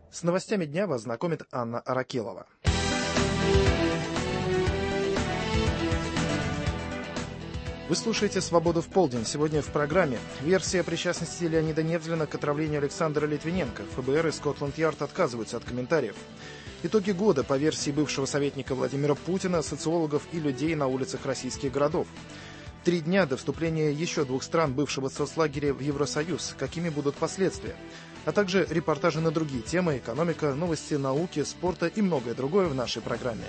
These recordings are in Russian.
С новостями дня вас знакомит Анна Аракелова. Вы слушаете «Свободу в полдень». Сегодня в программе версия причастности Леонида Невзлина к отравлению Александра Литвиненко. ФБР и Скотланд-Ярд отказываются от комментариев. Итоги года по версии бывшего советника Владимира Путина, социологов и людей на улицах российских городов. 3 дня до вступления еще 2 стран бывшего соцлагеря в Евросоюз. Какими будут последствия? А также репортажи на другие темы, экономика, новости науки, спорта и многое другое в нашей программе.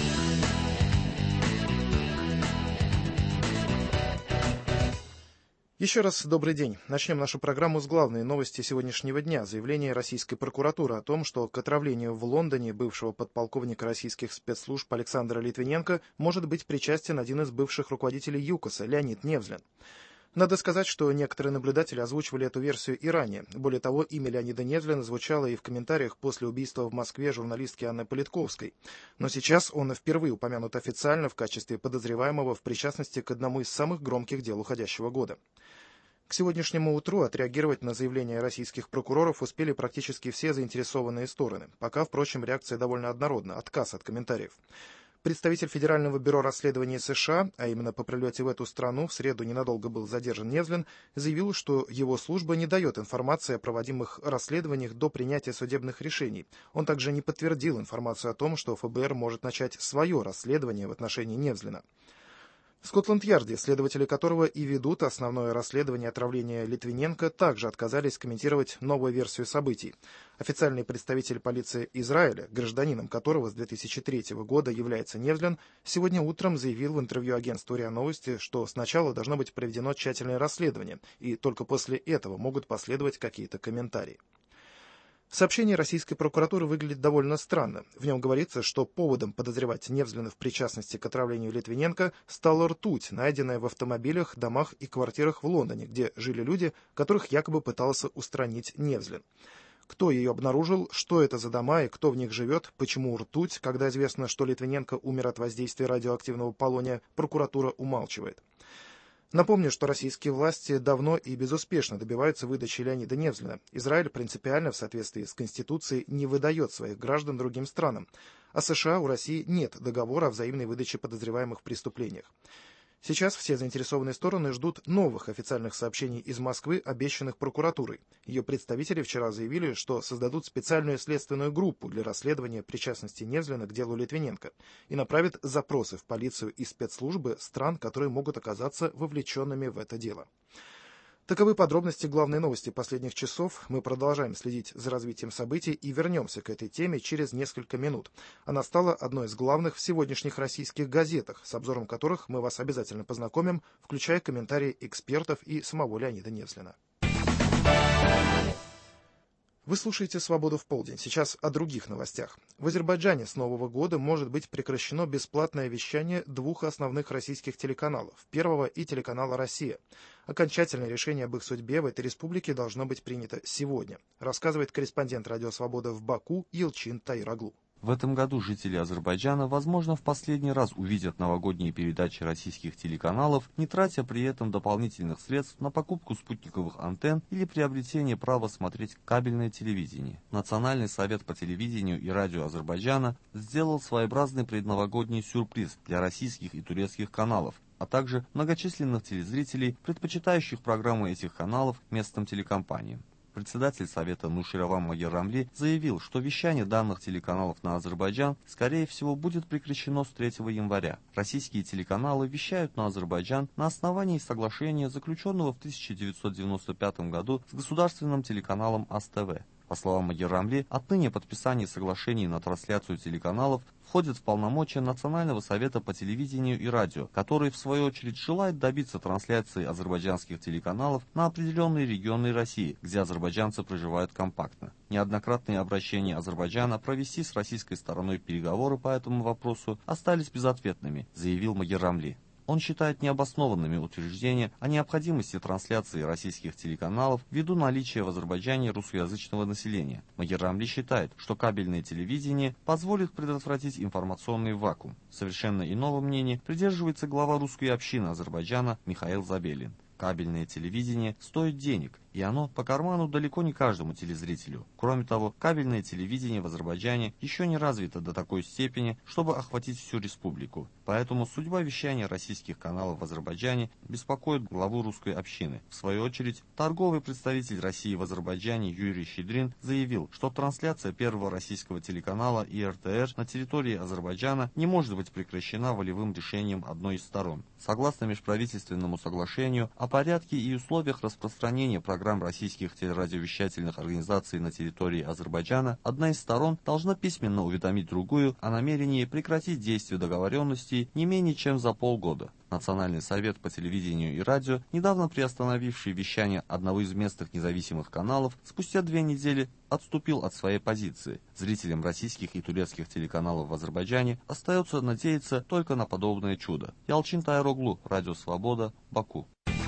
Еще раз добрый день. Начнем нашу программу с главной новости сегодняшнего дня. Заявление российской прокуратуры о том, что к отравлению в Лондоне бывшего подполковника российских спецслужб Александра Литвиненко может быть причастен один из бывших руководителей ЮКОСа Леонид Невзлин. Надо сказать, что некоторые наблюдатели озвучивали эту версию и ранее. Более того, имя Леонида Невзлина звучало и в комментариях после убийства в Москве журналистки Анны Политковской. Но сейчас он впервые упомянут официально в качестве подозреваемого в причастности к одному из самых громких дел уходящего года. К сегодняшнему утру отреагировать на заявления российских прокуроров успели практически все заинтересованные стороны. Пока, впрочем, реакция довольно однородна – отказ от комментариев. Представитель Федерального бюро расследований США, а именно по прилете в эту страну, в среду ненадолго был задержан Невзлин, заявил, что его служба не дает информации о проводимых расследованиях до принятия судебных решений. Он также не подтвердил информацию о том, что ФБР может начать свое расследование в отношении Невзлина. В Скотланд-Ярде, следователи которого и ведут основное расследование отравления Литвиненко, также отказались комментировать новую версию событий. Официальный представитель полиции Израиля, гражданином которого с 2003 года является Невзлин, сегодня утром заявил в интервью агентству РИА Новости, что сначала должно быть проведено тщательное расследование, и только после этого могут последовать какие-то комментарии. Сообщение российской прокуратуры выглядит довольно странно. В нем говорится, что поводом подозревать Невзлина в причастности к отравлению Литвиненко стала ртуть, найденная в автомобилях, домах и квартирах в Лондоне, где жили люди, которых якобы пытался устранить Невзлин. Кто ее обнаружил, что это за дома и кто в них живет, почему ртуть, когда известно, что Литвиненко умер от воздействия радиоактивного полония, прокуратура умалчивает. Напомню, что российские власти давно и безуспешно добиваются выдачи Леонида Невзлина. Израиль принципиально в соответствии с Конституцией не выдает своих граждан другим странам, а США у России нет договора о взаимной выдаче подозреваемых в преступлениях. Сейчас все заинтересованные стороны ждут новых официальных сообщений из Москвы, обещанных прокуратурой. Ее представители вчера заявили, что создадут специальную следственную группу для расследования причастности Невзлина к делу Литвиненко и направят запросы в полицию и спецслужбы стран, которые могут оказаться вовлеченными в это дело. Таковы подробности главной новости последних часов. Мы продолжаем следить за развитием событий и вернемся к этой теме через несколько минут. Она стала одной из главных в сегодняшних российских газетах, с обзором которых мы вас обязательно познакомим, включая комментарии экспертов и самого Леонида Невзлина. Вы слушаете «Свободу в полдень». Сейчас о других новостях. В Азербайджане с Нового года может быть прекращено бесплатное вещание 2 основных российских телеканалов – Первого и телеканала «Россия». Окончательное решение об их судьбе в этой республике должно быть принято сегодня, рассказывает корреспондент «Радио Свобода» в Баку Елчин Таир-Оглу. В этом году жители Азербайджана, возможно, в последний раз увидят новогодние передачи российских телеканалов, не тратя при этом дополнительных средств на покупку спутниковых антенн или приобретение права смотреть кабельное телевидение. Национальный совет по телевидению и радио Азербайджана сделал своеобразный предновогодний сюрприз для российских и турецких каналов, а также многочисленных телезрителей, предпочитающих программы этих каналов местным телекомпаниям. Председатель Совета Нуширован Магеррамли заявил, что вещание данных телеканалов на Азербайджан, скорее всего, будет прекращено с 3 января. Российские телеканалы вещают на Азербайджан на основании соглашения, заключенного в 1995 году с государственным телеканалом АСТВ. По словам Магеррамли, отныне подписание соглашений на трансляцию телеканалов входит в полномочия Национального совета по телевидению и радио, который, в свою очередь, желает добиться трансляции азербайджанских телеканалов на определенные регионы России, где азербайджанцы проживают компактно. Неоднократные обращения Азербайджана провести с российской стороной переговоры по этому вопросу остались безответными, заявил Магеррамли. Он считает необоснованными утверждения о необходимости трансляции российских телеканалов ввиду наличия в Азербайджане русскоязычного населения. Магеррамли считает, что кабельное телевидение позволит предотвратить информационный вакуум. Совершенно иного мнения придерживается глава русской общины Азербайджана Михаил Забелин. Кабельное телевидение стоит денег, и оно по карману далеко не каждому телезрителю. Кроме того, кабельное телевидение в Азербайджане еще не развито до такой степени, чтобы охватить всю республику. Поэтому судьба вещания российских каналов в Азербайджане беспокоит главу русской общины. В свою очередь, торговый представитель России в Азербайджане Юрий Щедрин заявил, что трансляция первого российского телеканала ИРТР на территории Азербайджана не может быть прекращена волевым решением одной из сторон. Согласно межправительственному соглашению о порядке и условиях распространения программ российских телерадиовещательных организаций на территории Азербайджана, одна из сторон должна письменно уведомить другую о намерении прекратить действие договоренностей не менее чем за полгода. Национальный совет по телевидению и радио, недавно приостановивший вещание одного из местных независимых каналов, спустя 2 недели отступил от своей позиции. Зрителям российских и турецких телеканалов в Азербайджане остается надеяться только на подобное чудо. Ялчин Тайроглу, Радио Свобода, Баку.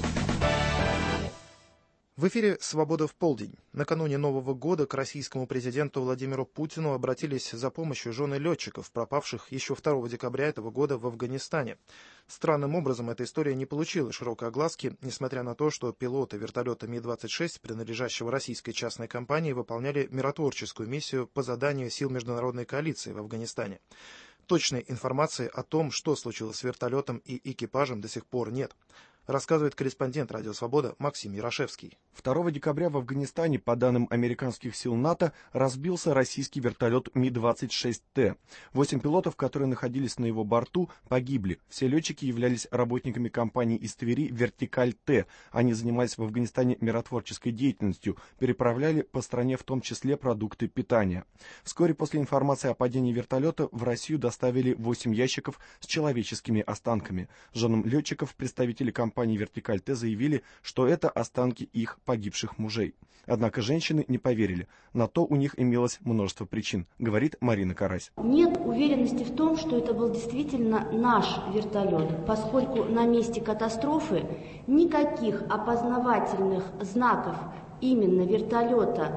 В эфире «Свобода в полдень». Накануне Нового года к российскому президенту Владимиру Путину обратились за помощью жены летчиков, пропавших еще 2 декабря этого года в Афганистане. Странным образом эта история не получила широкой огласки, несмотря на то, что пилоты вертолета Ми-26, принадлежащего российской частной компании, выполняли миротворческую миссию по заданию сил международной коалиции в Афганистане. Точной информации о том, что случилось с вертолетом и экипажем, до сих пор нет. Рассказывает корреспондент «Радио Свобода» Максим Ярошевский. 2 декабря в Афганистане, по данным американских сил НАТО, разбился российский вертолет Ми-26Т. 8 пилотов, которые находились на его борту, погибли. Все летчики являлись работниками компании из Твери «Вертикаль-Т». Они занимались в Афганистане миротворческой деятельностью, переправляли по стране в том числе продукты питания. Вскоре после информации о падении вертолета в Россию доставили 8 ящиков с человеческими останками. Женам летчиков представители компании «Вертикаль-Т» заявили, что это останки их погибших мужей. Однако женщины не поверили. На то у них имелось множество причин, говорит Марина Карась. Нет уверенности в том, что это был действительно наш вертолет, поскольку на месте катастрофы никаких опознавательных знаков именно вертолета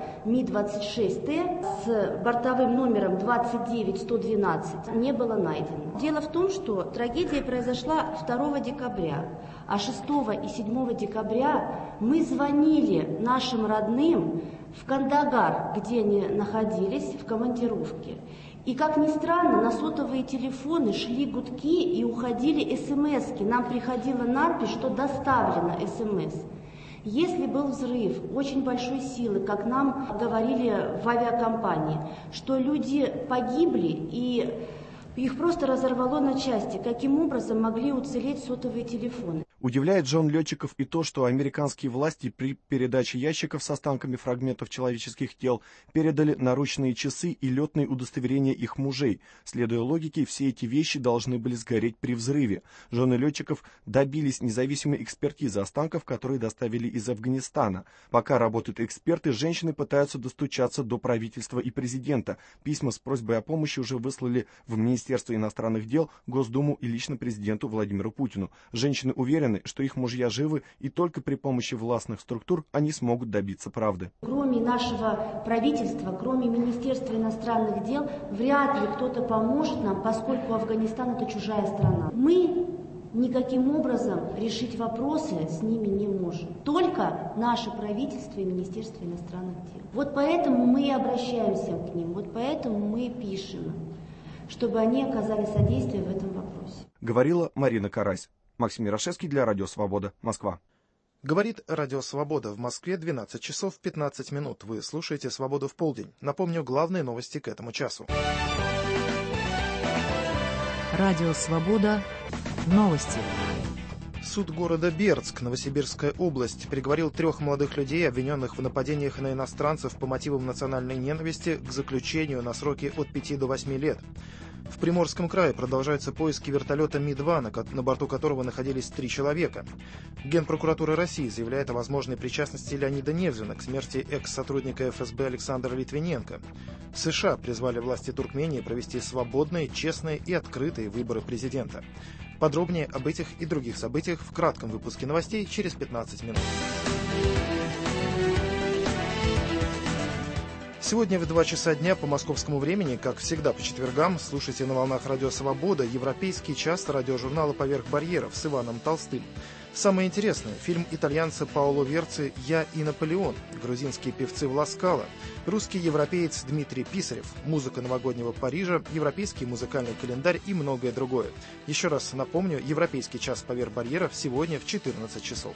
Ми-26Т с бортовым номером 29112 не было найдено. Дело в том, что трагедия произошла 2 декабря, а 6 и 7 декабря мы звонили нашим родным в Кандагар, где они находились в командировке. И, как ни странно, на сотовые телефоны шли гудки и уходили смски. Нам приходила надпись, что доставлено смс. Если был взрыв очень большой силы, как нам говорили в авиакомпании, что люди погибли и их просто разорвало на части, каким образом могли уцелеть сотовые телефоны. Удивляет жен летчиков и то, что американские власти при передаче ящиков с останками фрагментов человеческих тел передали наручные часы и летные удостоверения их мужей. Следуя логике, все эти вещи должны были сгореть при взрыве. Жены летчиков добились независимой экспертизы останков, которые доставили из Афганистана. Пока работают эксперты, женщины пытаются достучаться до правительства и президента. Письма с просьбой о помощи уже выслали в Министерство иностранных дел, Госдуму и лично президенту Владимиру Путину. Женщины уверены, что их мужья живы, и только при помощи властных структур они смогут добиться правды. Кроме нашего правительства, кроме Министерства иностранных дел, вряд ли кто-то поможет нам, поскольку Афганистан – это чужая страна. Мы никаким образом решить вопросы с ними не можем. Только наше правительство и Министерство иностранных дел. Вот поэтому мы и обращаемся к ним, вот поэтому мы пишем, чтобы они оказали содействие в этом вопросе. Говорила Марина Карась. Максим Ярошевский для Радио Свобода, Москва. Говорит Радио Свобода. В Москве 12 часов 15 минут. Вы слушаете «Свободу в полдень». Напомню, главные новости к этому часу. Радио Свобода. Новости. Суд города Бердск, Новосибирская область, приговорил 3 молодых людей, обвиненных в нападениях на иностранцев по мотивам национальной ненависти, к заключению на сроки от 5 до 8 лет. В Приморском крае продолжаются поиски вертолета Ми-2, на борту которого находились 3 человека. Генпрокуратура России заявляет о возможной причастности Леонида Невзина к смерти экс-сотрудника ФСБ Александра Литвиненко. США призвали власти Туркмении провести свободные, честные и открытые выборы президента. Подробнее об этих и других событиях в кратком выпуске новостей через 15 минут. Сегодня в 2 часа дня по московскому времени, как всегда по четвергам, слушайте на волнах Радио Свобода европейский час радиожурнала «Поверх барьеров» с Иваном Толстым. Самое интересное – фильм итальянца Паоло Верци «Я и Наполеон», грузинские певцы Власкала, русский европеец Дмитрий Писарев, музыка новогоднего Парижа, европейский музыкальный календарь и многое другое. Еще раз напомню, европейский час поверх барьеров сегодня в 14 часов.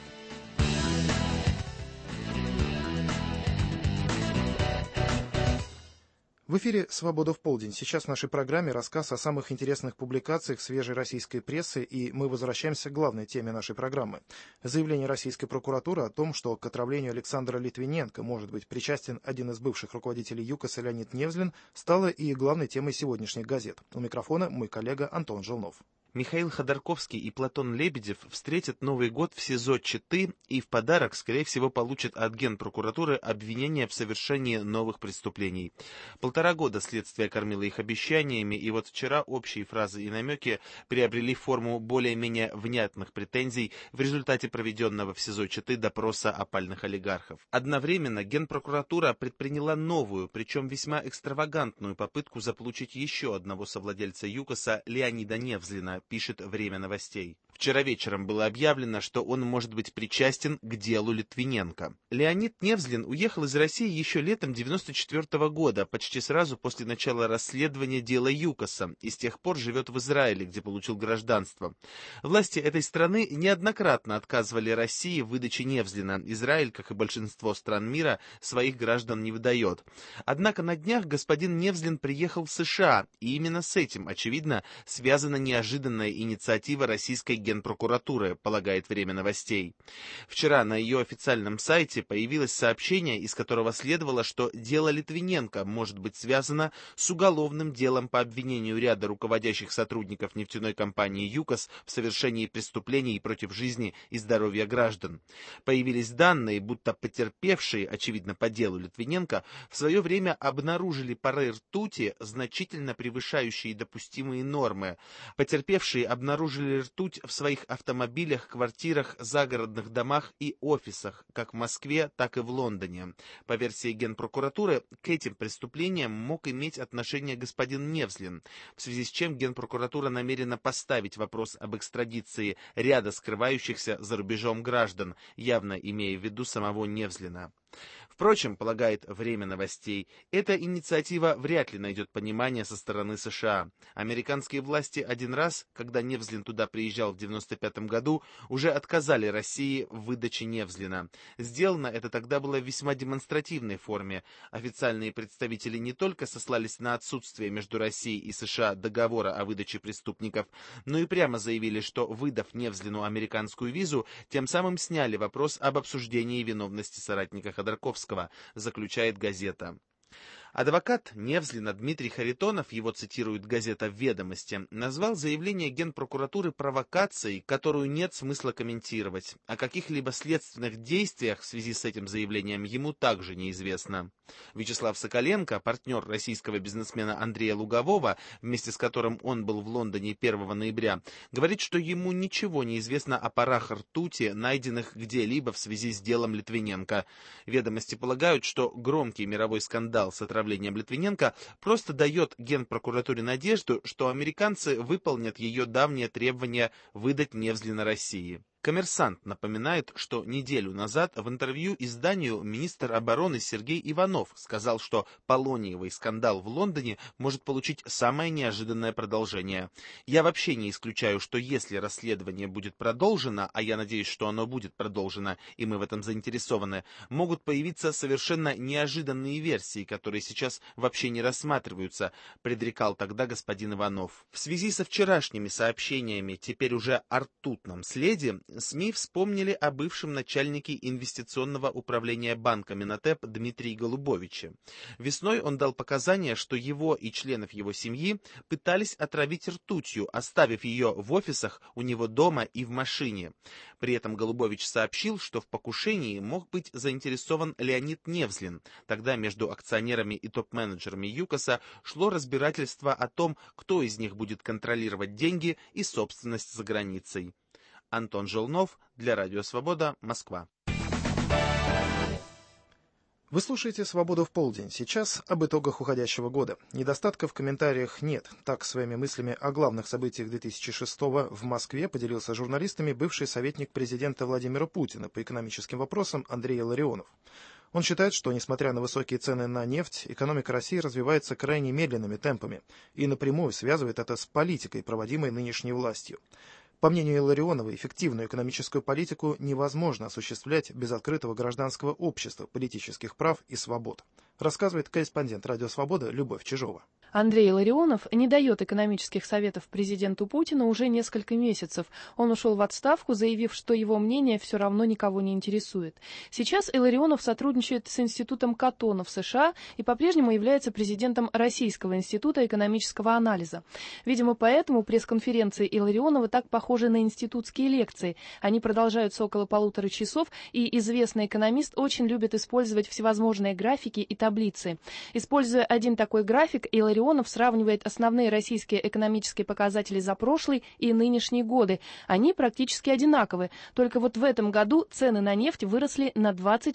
В эфире «Свобода в полдень». Сейчас в нашей программе рассказ о самых интересных публикациях свежей российской прессы, и мы возвращаемся к главной теме нашей программы. Заявление российской прокуратуры о том, что к отравлению Александра Литвиненко может быть причастен один из бывших руководителей ЮКОСа Леонид Невзлин, стало и главной темой сегодняшних газет. У микрофона мой коллега Антон Желнов. Михаил Ходорковский и Платон Лебедев встретят Новый год в СИЗО Читы и в подарок, скорее всего, получат от Генпрокуратуры обвинения в совершении новых преступлений. 1,5 года следствие кормило их обещаниями, и вот вчера общие фразы и намеки приобрели форму более-менее внятных претензий в результате проведенного в СИЗО Читы допроса опальных олигархов. Одновременно Генпрокуратура предприняла новую, причем весьма экстравагантную попытку заполучить еще одного совладельца ЮКОСа Леонида Невзлина, пишет «Время новостей». Вчера вечером было объявлено, что он может быть причастен к делу Литвиненко. Леонид Невзлин уехал из России еще летом 1994 года, почти сразу после начала расследования дела ЮКОСа, и с тех пор живет в Израиле, где получил гражданство. Власти этой страны неоднократно отказывали России в выдаче Невзлина. Израиль, как и большинство стран мира, своих граждан не выдает. Однако на днях господин Невзлин приехал в США, и именно с этим, очевидно, связана неожиданная инициатива российской Генпрокуратуры, полагает «Время новостей». Вчера на ее официальном сайте появилось сообщение, из которого следовало, что дело Литвиненко может быть связано с уголовным делом по обвинению ряда руководящих сотрудников нефтяной компании ЮКОС в совершении преступлений против жизни и здоровья граждан. Появились данные, будто потерпевшие, очевидно по делу Литвиненко, в свое время обнаружили пары ртути, значительно превышающие допустимые нормы. Потерпевшие обнаружили ртуть в своих автомобилях, квартирах, загородных домах и офисах, как в Москве, так и в Лондоне. По версии Генпрокуратуры, к этим преступлениям мог иметь отношение господин Невзлин, в связи с чем Генпрокуратура намерена поставить вопрос об экстрадиции ряда скрывающихся за рубежом граждан, явно имея в виду самого Невзлина. Впрочем, полагает «Время новостей», эта инициатива вряд ли найдет понимание со стороны США. Американские власти один раз, когда Невзлин туда приезжал в 1995 году, уже отказали России в выдаче Невзлина. Сделано это тогда было в весьма демонстративной форме. Официальные представители не только сослались на отсутствие между Россией и США договора о выдаче преступников, но и прямо заявили, что, выдав Невзлину американскую визу, тем самым сняли вопрос об обсуждении виновности соратника Ходорковского, заключает газета. Адвокат Невзлина Дмитрий Харитонов, его цитирует газета «Ведомости», назвал заявление Генпрокуратуры провокацией, которую нет смысла комментировать. О каких-либо следственных действиях в связи с этим заявлением ему также неизвестно. Вячеслав Соколенко, партнер российского бизнесмена Андрея Лугового, вместе с которым он был в Лондоне 1 ноября, говорит, что ему ничего не известно о парах ртути, найденных где-либо в связи с делом Литвиненко. «Ведомости» полагают, что громкий мировой скандал с отравлением Литвиненко просто дает Генпрокуратуре надежду, что американцы выполнят ее давнее требование выдать Невзлина России. «Коммерсант» напоминает, что неделю назад в интервью изданию министр обороны Сергей Иванов сказал, что полониевый скандал в Лондоне может получить самое неожиданное продолжение. «Я вообще не исключаю, что если расследование будет продолжено, а я надеюсь, что оно будет продолжено, и мы в этом заинтересованы, могут появиться совершенно неожиданные версии, которые сейчас вообще не рассматриваются», предрекал тогда господин Иванов. В связи со вчерашними сообщениями, теперь уже о ртутном следе, СМИ вспомнили о бывшем начальнике инвестиционного управления банка Минотеп Дмитрии Голубовиче. Весной он дал показания, что его и членов его семьи пытались отравить ртутью, оставив ее в офисах у него дома и в машине. При этом Голубович сообщил, что в покушении мог быть заинтересован Леонид Невзлин. Тогда между акционерами и топ-менеджерами ЮКОСа шло разбирательство о том, кто из них будет контролировать деньги и собственность за границей. Антон Желнов для Радио Свобода, Москва. Вы слушаете «Свободу в полдень». Сейчас об итогах уходящего года. Недостатков в комментариях нет. Так, своими мыслями о главных событиях 2006-го в Москве поделился с журналистами бывший советник президента Владимира Путина по экономическим вопросам Андрей Илларионов. Он считает, что, несмотря на высокие цены на нефть, экономика России развивается крайне медленными темпами и напрямую связывает это с политикой, проводимой нынешней властью. По мнению Илларионова, эффективную экономическую политику невозможно осуществлять без открытого гражданского общества, политических прав и свобод, рассказывает корреспондент «Радио Свобода» Любовь Чижова. Андрей Илларионов не дает экономических советов президенту Путину уже несколько месяцев. Он ушел в отставку, заявив, что его мнение все равно никого не интересует. Сейчас Илларионов сотрудничает с Институтом Каттона в США и по-прежнему является президентом Российского института экономического анализа. Видимо, поэтому пресс-конференции Илларионова так похожи на институтские лекции. Они продолжаются около 1,5 часов, и известный экономист очень любит использовать всевозможные графики и таблицы. Используя один такой график, Илларионов сравнивает основные российские экономические показатели за прошлый и нынешние годы. Они практически одинаковы. Только вот в этом году цены на нефть выросли на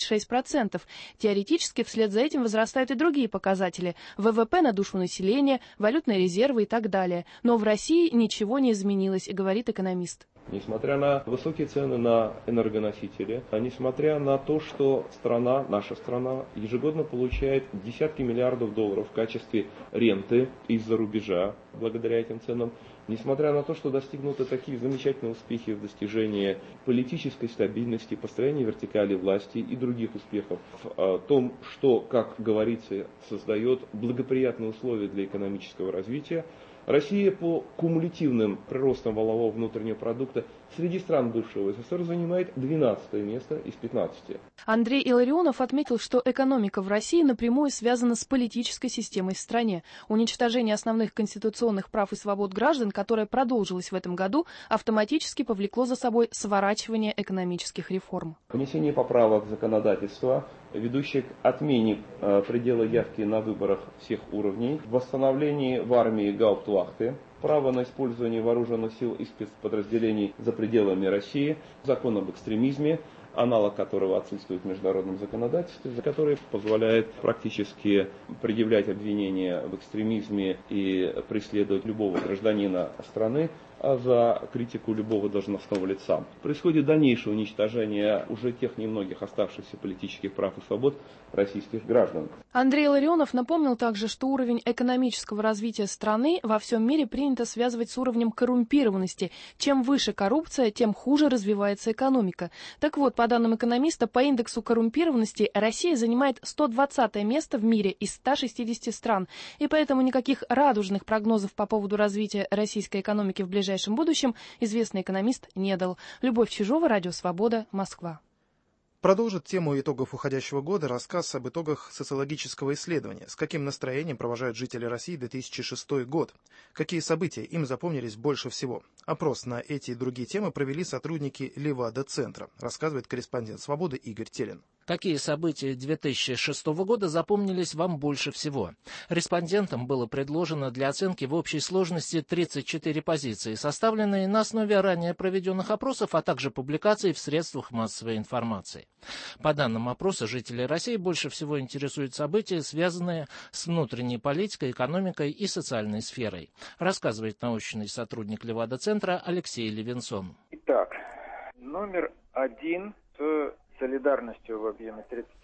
26%. Теоретически вслед за этим возрастают и другие показатели. ВВП на душу населения, валютные резервы и так далее. Но в России ничего не изменилось, говорит экономист. Несмотря на высокие цены на энергоносители, несмотря на то, что наша страна, ежегодно получает десятки миллиардов долларов в качестве ренты из-за рубежа, благодаря этим ценам, несмотря на то, что достигнуты такие замечательные успехи в достижении политической стабильности, построении вертикали власти и других успехов в том, что, как говорится, создает благоприятные условия для экономического развития, Россия по кумулятивным приростам валового внутреннего продукта среди стран бывшего СССР занимает 12 место из 15. Андрей Илларионов отметил, что экономика в России напрямую связана с политической системой в стране. Уничтожение основных конституционных прав и свобод граждан, которое продолжилось в этом году, автоматически повлекло за собой сворачивание экономических реформ. Внесение поправок в законодательство, ведущих к отмене предела явки на выборах всех уровней, восстановлении в армии гауптвахты, право на использование вооруженных сил и спецподразделений за пределами России, закон об экстремизме, аналог которого отсутствует в международном законодательстве, который позволяет практически предъявлять обвинения в экстремизме и преследовать любого гражданина страны за критику любого должностного лица. Происходит дальнейшее уничтожение уже тех немногих оставшихся политических прав и свобод российских граждан. Андрей Илларионов напомнил также, что уровень экономического развития страны во всем мире принято связывать с уровнем коррумпированности. Чем выше коррупция, тем хуже развивается экономика. Так вот, по данным экономиста, по индексу коррумпированности Россия занимает 120 место в мире из 160 стран. И поэтому никаких радужных прогнозов по поводу развития российской экономики в ближайшем будущем известный экономист не дал. Любовь Чижова, Радио Свобода, Москва. Продолжит тему итогов уходящего года рассказ об итогах социологического исследования. С каким настроением провожают жители России 2006 год? Какие события им запомнились больше всего? Опрос на эти и другие темы провели сотрудники Левада-центра, рассказывает корреспондент «Свободы» Игорь Телин. Какие события 2006 года запомнились вам больше всего? Респондентам было предложено для оценки в общей сложности 34 позиции, составленные на основе ранее проведенных опросов, а также публикаций в средствах массовой информации. По данным опроса, жители России больше всего интересуют события, связанные с внутренней политикой, экономикой и социальной сферой, рассказывает научный сотрудник Левада-центра Алексей Левинсон. Итак, номер один с солидарностью в объеме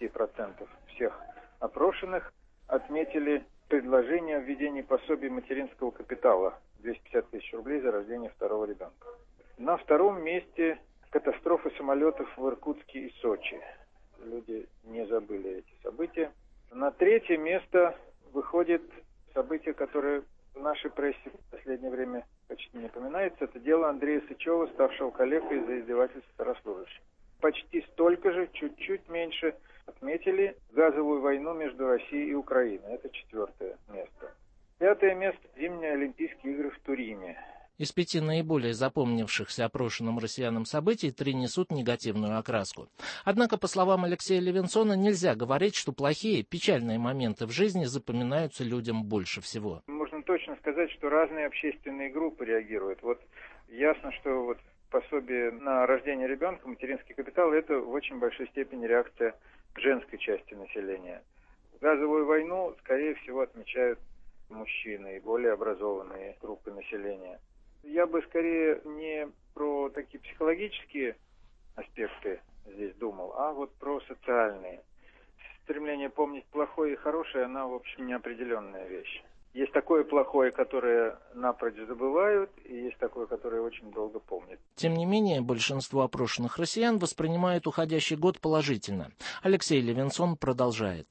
30% всех опрошенных отметили предложение о введении пособия материнского капитала 250 тысяч рублей за рождение второго ребенка. На втором месте катастрофы самолетов в Иркутске и Сочи. Люди не забыли эти события. На третье место выходит событие, которое в нашей прессе в последнее время почти не упоминается. Это дело Андрея Сычева, ставшего калекой из-за издевательств старослужащих. Почти столько же, чуть-чуть меньше, отметили газовую войну между Россией и Украиной. Это 4-е место. 5-е место – зимние Олимпийские игры в Турине. Из 5 наиболее запомнившихся опрошенным россиянам событий 3 несут негативную окраску. Однако, по словам Алексея Левинсона, нельзя говорить, что плохие, печальные моменты в жизни запоминаются людям больше всего. Можно точно сказать, что разные общественные группы реагируют. Вот ясно, что вот пособие на рождение ребенка, материнский капитал, это в очень большой степени реакция женской части населения. Газовую войну, скорее всего, отмечают мужчины и более образованные группы населения. Я бы скорее не про такие психологические аспекты здесь думал, а вот про социальные. Стремление помнить плохое и хорошее, она, в общем, неопределенная вещь. Есть такое плохое, которое напрочь забывают, и есть такое, которое очень долго помнят. Тем не менее, большинство опрошенных россиян воспринимают уходящий год положительно. Алексей Левинсон продолжает.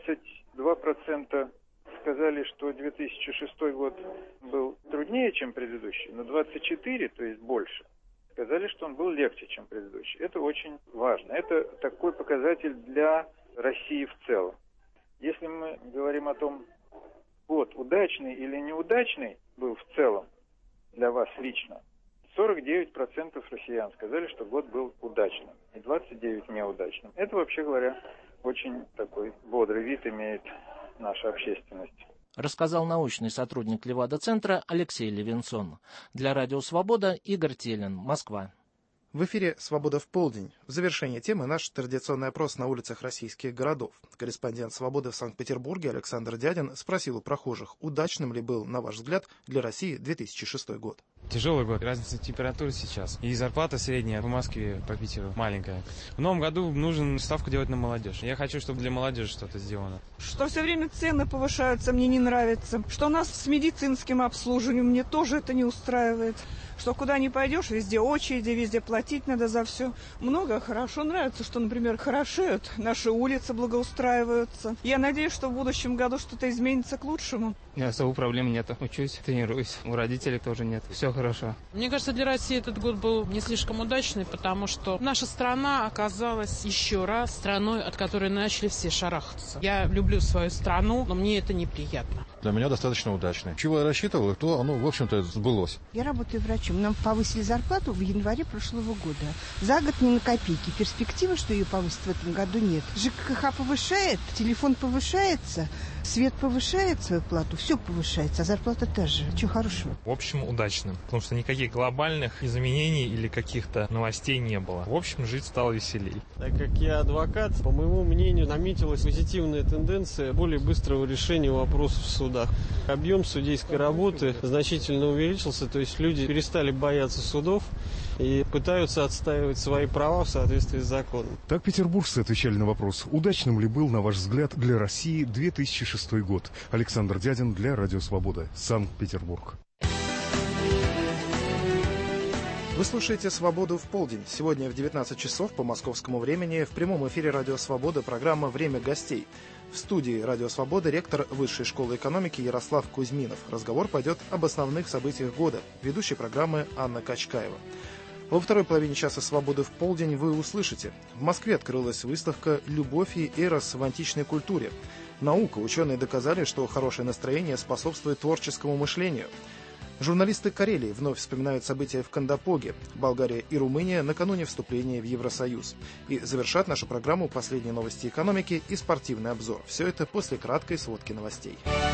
22% сказали, что 2006 год был труднее, чем предыдущий, но 24%, то есть больше, сказали, что он был легче, чем предыдущий. Это очень важно. Это такой показатель для России в целом. Если мы говорим о том, год удачный или неудачный был в целом для вас лично, 49% россиян сказали, что год был удачным, и 29% неудачным. Это, вообще говоря, очень такой бодрый вид имеет наша общественность. Рассказал научный сотрудник Левада-центра Алексей Левинсон. Для Радио Свобода Игорь Телин, Москва. В эфире «Свобода в полдень». В завершение темы наш традиционный опрос на улицах российских городов. Корреспондент «Свободы» в Санкт-Петербурге Александр Дядин спросил у прохожих, удачным ли был, на ваш взгляд, для России 2006 год. Тяжелый год. Разница температуры сейчас. И зарплата средняя в Москве по Питеру маленькая. В новом году нужно ставку делать на молодежь. Я хочу, чтобы для молодежи что-то сделано. Что все время цены повышаются, мне не нравится. Что у нас с медицинским обслуживанием, мне тоже это не устраивает. Что куда ни пойдешь, везде очереди, везде платить надо за все. Много хорошо нравится, что, например, хорошеют, наши улицы благоустраиваются. Я надеюсь, что в будущем году что-то изменится к лучшему. У меня особо проблем нет. Учусь, тренируюсь. У родителей тоже нет. Все хорошо. Мне кажется, для России этот год был не слишком удачный, потому что наша страна оказалась еще раз страной, от которой начали все шарахаться. Я люблю свою страну, но мне это неприятно. Для меня достаточно удачный. Чего я рассчитывал, то оно, в общем-то, сбылось. Я работаю врачом. Нам повысили зарплату в январе прошлого года. За год не на копейки. Перспективы, что ее повысят в этом году, нет. ЖКХ повышает, телефон повышается, свет повышает свою плату, все повышается, а зарплата та же. Чего хорошего? В общем, удачным. Потому что никаких глобальных изменений или каких-то новостей не было. В общем, жить стало веселей. Так как я адвокат, по моему мнению, наметилась позитивная тенденция более быстрого решения вопросов в судах. Объем судейской работы значительно увеличился, то есть люди перестали бояться судов и пытаются отстаивать свои права в соответствии с законом. Так петербуржцы отвечали на вопрос, удачным ли был, на ваш взгляд, для России 2006 год. Александр Дядин для Радио Свобода, Санкт-Петербург. Вы слушаете «Свободу в полдень». Сегодня в 19 часов по московскому времени в прямом эфире «Радио Свобода» программа «Время гостей». В студии «Радио Свобода» ректор Высшей школы экономики Ярослав Кузьминов. Разговор пойдет об основных событиях года. Ведущая программы Анна Качкаева. Во второй половине часа «Свободы в полдень» вы услышите. В Москве открылась выставка «Любовь и эрос в античной культуре». Наука, ученые доказали, что хорошее настроение способствует творческому мышлению. Журналисты Карелии вновь вспоминают события в Кандапоге. Болгария и Румыния накануне вступления в Евросоюз. И завершат нашу программу последние новости экономики и спортивный обзор. Все это после краткой сводки новостей.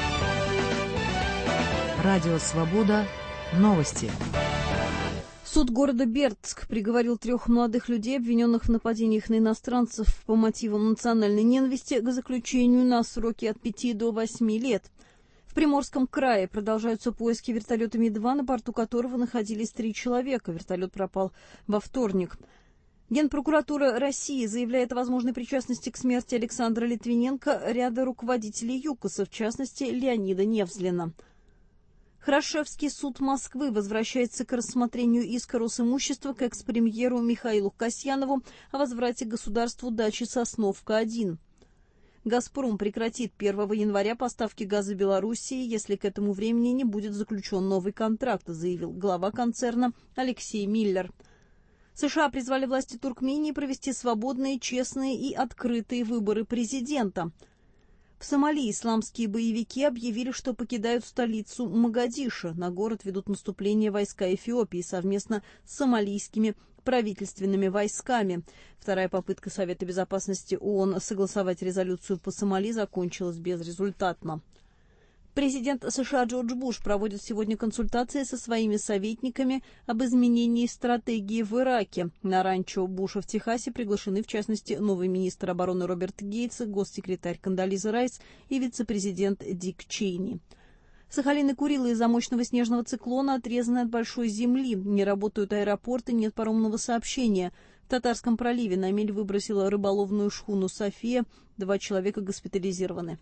Радио «Свобода». Новости. Суд города Бердск приговорил 3 молодых людей, обвиненных в нападениях на иностранцев по мотивам национальной ненависти, к заключению на сроки от 5 до 8 лет. В Приморском крае продолжаются поиски вертолета Ми-2, на борту которого находились 3 человека. Вертолет пропал во вторник. Генпрокуратура России заявляет о возможной причастности к смерти Александра Литвиненко ряда руководителей ЮКОСа, в частности Леонида Невзлина. Хорошевский суд Москвы возвращается к рассмотрению иска Росимущества к экс-премьеру Михаилу Касьянову о возврате государству дачи Сосновка-1. «Газпром» прекратит 1 января поставки газа Белоруссии, если к этому времени не будет заключен новый контракт, заявил глава концерна Алексей Миллер. США призвали власти Туркмении провести свободные, честные и открытые выборы президента. В Сомали исламские боевики объявили, что покидают столицу Могадишо. На город ведут наступление войска Эфиопии совместно с сомалийскими правительственными войсками. Вторая попытка Совета безопасности ООН согласовать резолюцию по Сомали закончилась безрезультатно. Президент США Джордж Буш проводит сегодня консультации со своими советниками об изменении стратегии в Ираке. На ранчо Буша в Техасе приглашены, в частности, новый министр обороны Роберт Гейтс, госсекретарь Кондолиза Райс и вице-президент Дик Чейни. Сахалин и Курилы из-за мощного снежного циклона отрезаны от большой земли. Не работают аэропорты, нет паромного сообщения. В Татарском проливе на мель выбросила рыболовную шхуну «София». 2 человека госпитализированы.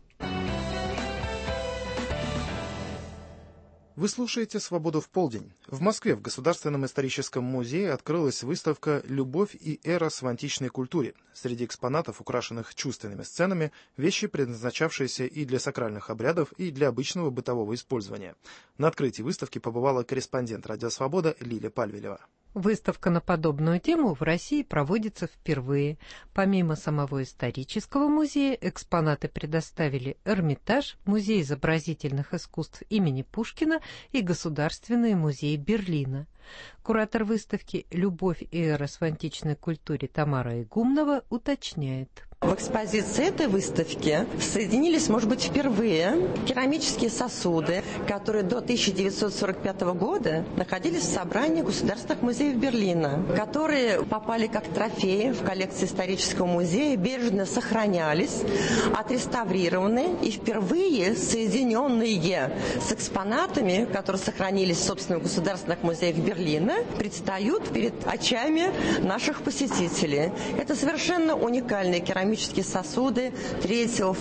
Вы слушаете «Свободу в полдень». В Москве в Государственном историческом музее открылась выставка «Любовь и эрос в античной культуре». Среди экспонатов, украшенных чувственными сценами, вещи, предназначавшиеся и для сакральных обрядов, и для обычного бытового использования. На открытии выставки побывала корреспондент «Радио Свобода» Лиля Пальвелева. Выставка на подобную тему в России проводится впервые. Помимо самого исторического музея, экспонаты предоставили Эрмитаж, Музей изобразительных искусств имени Пушкина и Государственный музей Берлина. Куратор выставки «Любовь и эрос в античной культуре» Тамара Игумнова уточняет. В экспозиции этой выставки соединились, может быть, впервые керамические сосуды, которые до 1945 года находились в собрании Государственных музеев Берлина, которые попали как трофеи в коллекции исторического музея, бережно сохранялись, отреставрированы и впервые соединенные с экспонатами, которые сохранились в собственных Государственных музеях Берлина, предстают перед очами наших посетителей. Это совершенно уникальные керамические сосуды 3, 2,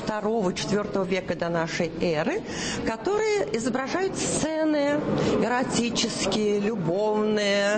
4 века до нашей эры, которые изображают сцены эротические, любовные,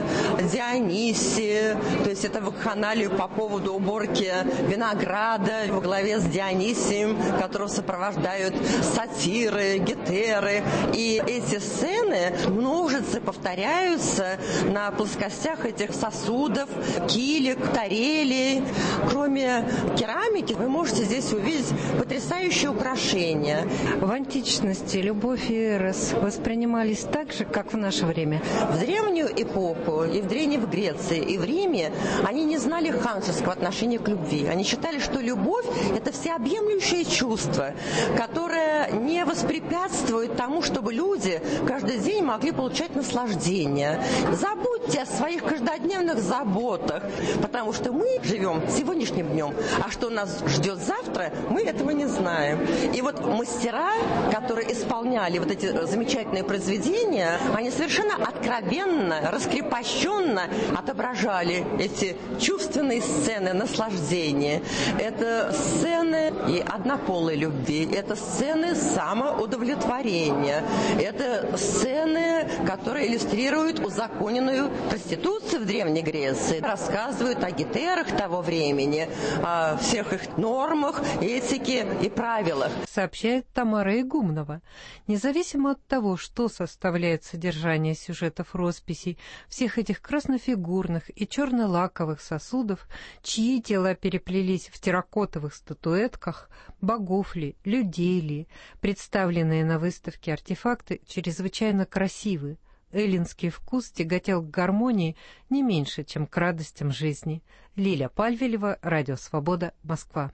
Дионисии, то есть это вакханалию по поводу уборки винограда во главе с Дионисием, которого сопровождают сатиры, гетеры. И эти сцены множатся, повторяются на плоскостях этих сосудов, килек, тарелей. Кроме керамики, вы можете здесь увидеть потрясающие украшения. В античности любовь и эрос воспринимались так же, как в наше время. В древнюю эпоху, и в Древней Греции, и в Риме они не знали ханжеского отношения к любви. Они считали, что любовь – это всеобъемлющее чувство, которое не воспрепятствует тому, чтобы люди каждый день могли получать наслаждение. Забудьте о своих каждодневных заботах, потому что мы живем сегодняшним днем, а что нас ждет завтра, мы этого не знаем. И вот мастера, которые исполняли вот эти замечательные произведения, они совершенно откровенно, раскрепощенно отображали эти чувственные сцены наслаждения. Это сцены и однополой любви, это сцены самоудовлетворения, это сцены, которые иллюстрируют узаконенную проституцию в Древней Греции, рассказывают о гетерах того времени, о всех их нормах, этике и правилах. Сообщает Тамара Игумнова. Независимо от того, что составляет содержание сюжетов росписей, всех этих краснофигурных и черно-лаковых сосудов, чьи тела переплелись в терракотовых статуэтках, богов ли, людей ли, представленные на выставке артефакты чрезвычайно красивы. Эллинский вкус тяготел к гармонии не меньше, чем к радостям жизни. Лиля Пальвелева, Радио Свобода, Москва.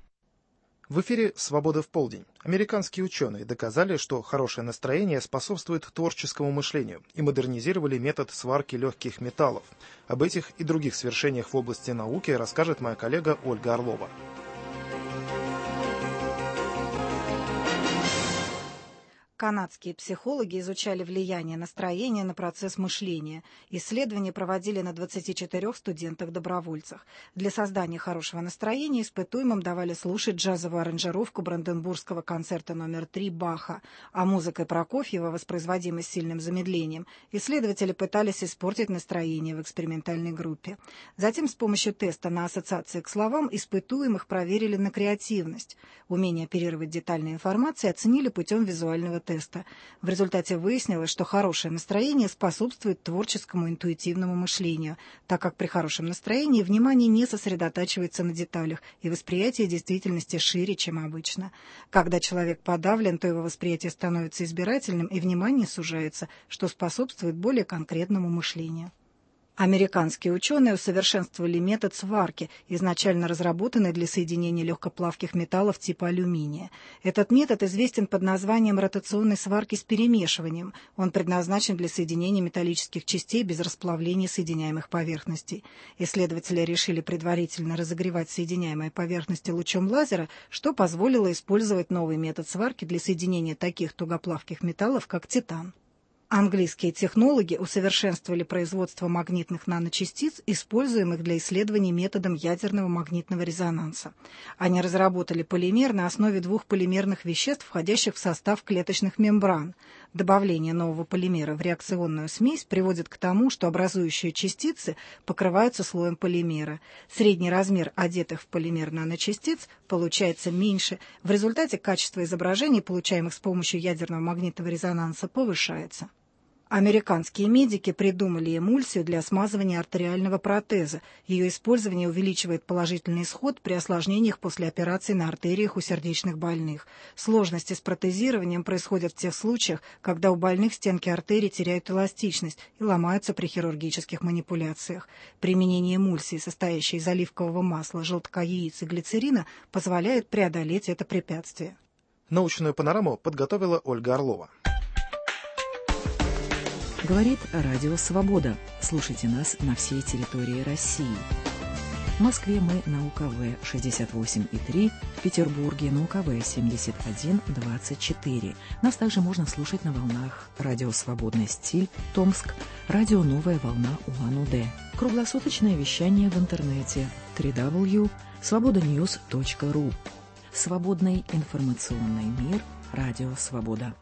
В эфире «Свобода в полдень». Американские ученые доказали, что хорошее настроение способствует творческому мышлению и модернизировали метод сварки легких металлов. Об этих и других свершениях в области науки расскажет моя коллега Ольга Орлова. Канадские психологи изучали влияние настроения на процесс мышления. Исследования проводили на 24 студентах-добровольцах. Для создания хорошего настроения испытуемым давали слушать джазовую аранжировку Бранденбургского концерта номер 3 Баха, а музыкой Прокофьева, воспроизводимой с сильным замедлением, исследователи пытались испортить настроение в экспериментальной группе. Затем с помощью теста на ассоциации к словам испытуемых проверили на креативность. Умение оперировать детальной информацией оценили путем визуального теста. В результате выяснилось, что хорошее настроение способствует творческому интуитивному мышлению, так как при хорошем настроении внимание не сосредотачивается на деталях, и восприятие действительности шире, чем обычно. Когда человек подавлен, то его восприятие становится избирательным, и внимание сужается, что способствует более конкретному мышлению. Американские ученые усовершенствовали метод сварки, изначально разработанный для соединения легкоплавких металлов типа алюминия. Этот метод известен под названием ротационной сварки с перемешиванием. Он предназначен для соединения металлических частей без расплавления соединяемых поверхностей. Исследователи решили предварительно разогревать соединяемые поверхности лучом лазера, что позволило использовать новый метод сварки для соединения таких тугоплавких металлов, как титан. Английские технологи усовершенствовали производство магнитных наночастиц, используемых для исследований методом ядерного магнитного резонанса. Они разработали полимер на основе двух полимерных веществ, входящих в состав клеточных мембран. Добавление нового полимера в реакционную смесь приводит к тому, что образующие частицы покрываются слоем полимера. Средний размер одетых в полимер наночастиц получается меньше. В результате качество изображений, получаемых с помощью ядерного магнитного резонанса, повышается. Американские медики придумали эмульсию для смазывания артериального протеза. Ее использование увеличивает положительный исход при осложнениях после операций на артериях у сердечных больных. Сложности с протезированием происходят в тех случаях, когда у больных стенки артерий теряют эластичность и ломаются при хирургических манипуляциях. Применение эмульсии, состоящей из оливкового масла, желтка яиц и глицерина, позволяет преодолеть это препятствие. Научную панораму подготовила Ольга Орлова. Говорит Радио Свобода. Слушайте нас на всей территории России. В Москве мы на УКВ 68,3, в Петербурге на УКВ 71,24. Нас также можно слушать на волнах Радио Свободный стиль, Томск, Радио Новая волна УАН-УД. Круглосуточное вещание в интернете www.svobodanews.ru. Свободный информационный мир. Радио Свобода.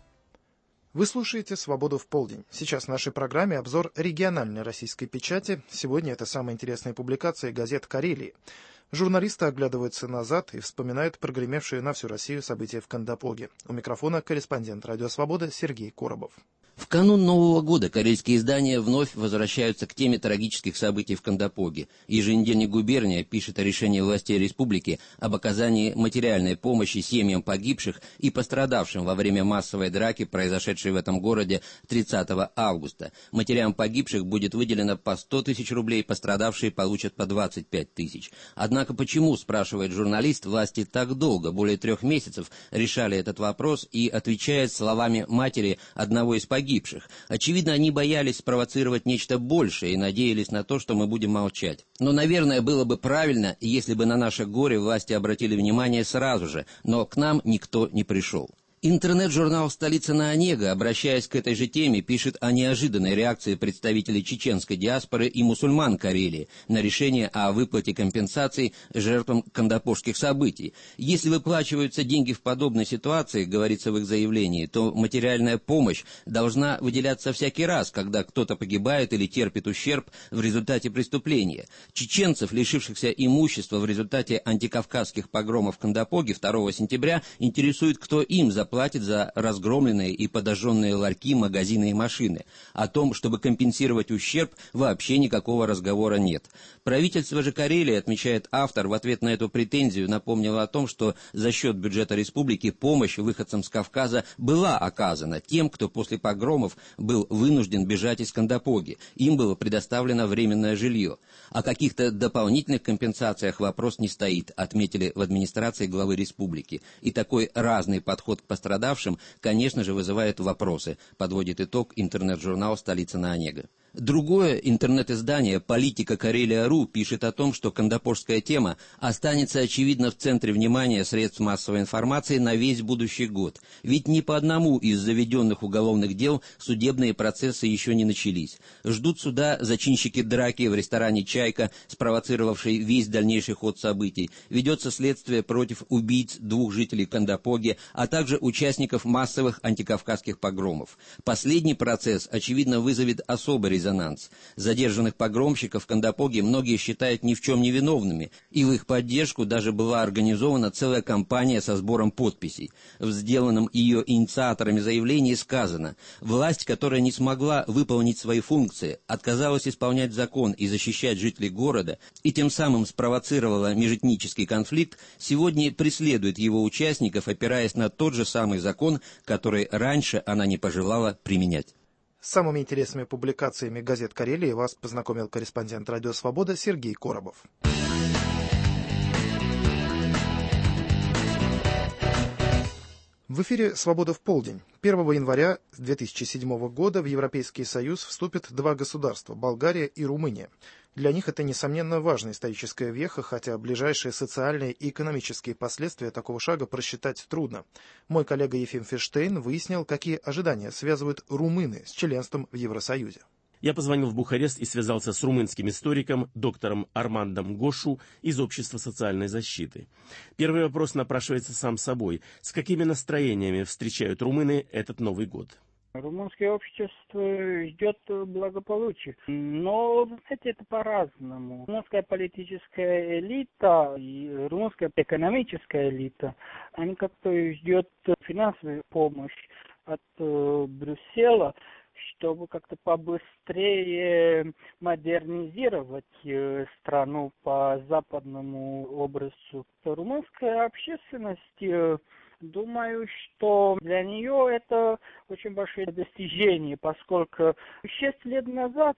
Вы слушаете «Свободу в полдень». Сейчас в нашей программе обзор региональной российской печати. Сегодня это самые интересные публикации газет Карелии. Журналисты оглядываются назад и вспоминают прогремевшие на всю Россию события в Кандапоге. У микрофона корреспондент «Радио Свобода» Сергей Коробов. В канун Нового года карельские издания вновь возвращаются к теме трагических событий в Кандапоге. Еженедельник «Губерния» пишет о решении властей республики об оказании материальной помощи семьям погибших и пострадавшим во время массовой драки, произошедшей в этом городе 30 августа. Матерям погибших будет выделено по 100 тысяч рублей, пострадавшие получат по 25 тысяч. Однако почему, спрашивает журналист, власти так долго, более 3 месяцев, решали этот вопрос, и отвечает словами матери одного из погибших. Очевидно, они боялись спровоцировать нечто большее и надеялись на то, что мы будем молчать. Но, наверное, было бы правильно, если бы на наше горе власти обратили внимание сразу же, но к нам никто не пришел. Интернет-журнал «Столица на Онега», обращаясь к этой же теме, пишет о неожиданной реакции представителей чеченской диаспоры и мусульман Карелии на решение о выплате компенсаций жертвам кандапожских событий. Если выплачиваются деньги в подобной ситуации, говорится в их заявлении, то материальная помощь должна выделяться всякий раз, когда кто-то погибает или терпит ущерб в результате преступления. Чеченцев, лишившихся имущества в результате антикавказских погромов в Кандапоге 2 сентября, интересует, кто им заплатит за разгромленные и подожженные ларьки, магазины и машины. О том, чтобы компенсировать ущерб, вообще никакого разговора нет. Правительство же Карелии, отмечает автор, в ответ на эту претензию напомнило о том, что за счет бюджета республики помощь выходцам с Кавказа была оказана тем, кто после погромов был вынужден бежать из Кандапоги. Им было предоставлено временное жилье. О каких-то дополнительных компенсациях вопрос не стоит, отметили в администрации главы республики. И такой разный подход к пострадавшим, конечно же, вызывает вопросы, подводит итог интернет-журнал «Столица на Онега». Другое интернет-издание «Политика Карелия.ру» пишет о том, что кандапожская тема останется, очевидно, в центре внимания средств массовой информации на весь будущий год. Ведь ни по одному из заведенных уголовных дел судебные процессы еще не начались. Ждут суда зачинщики драки в ресторане «Чайка», спровоцировавшей весь дальнейший ход событий. Ведется следствие против убийц 2 жителей Кандапоги, а также участников массовых антикавказских погромов. Последний процесс, очевидно, вызовет особый резонанс. Задержанных погромщиков в Кандапоге многие считают ни в чем не виновными, и в их поддержку даже была организована целая кампания со сбором подписей. В сделанном ее инициаторами заявлении сказано: власть, которая не смогла выполнить свои функции, отказалась исполнять закон и защищать жителей города, и тем самым спровоцировала межэтнический конфликт, сегодня преследует его участников, опираясь на тот же самый закон, который раньше она не пожелала применять. С самыми интересными публикациями газет Карелии вас познакомил корреспондент «Радио Свобода» Сергей Коробов. В эфире «Свобода в полдень». 1 января 2007 года в Европейский Союз вступят два государства – Болгария и Румыния. Для них это, несомненно, важная историческая веха, хотя ближайшие социальные и экономические последствия такого шага просчитать трудно. Мой коллега Ефим Ферштейн выяснил, какие ожидания связывают румыны с членством в Евросоюзе. Я позвонил в Бухарест и связался с румынским историком, доктором Армандом Гошу из Общества социальной защиты. Первый вопрос напрашивается сам собой. С какими настроениями встречают румыны этот Новый год? Румынское общество ждет благополучия, но, знаете, это по-разному. Румынская политическая элита и румынская экономическая элита, они как-то ждет финансовую помощь от Брюсселя, чтобы как-то побыстрее модернизировать страну по западному образцу. Румынская общественность, думаю, что для нее это очень большое достижение, поскольку 6 лет назад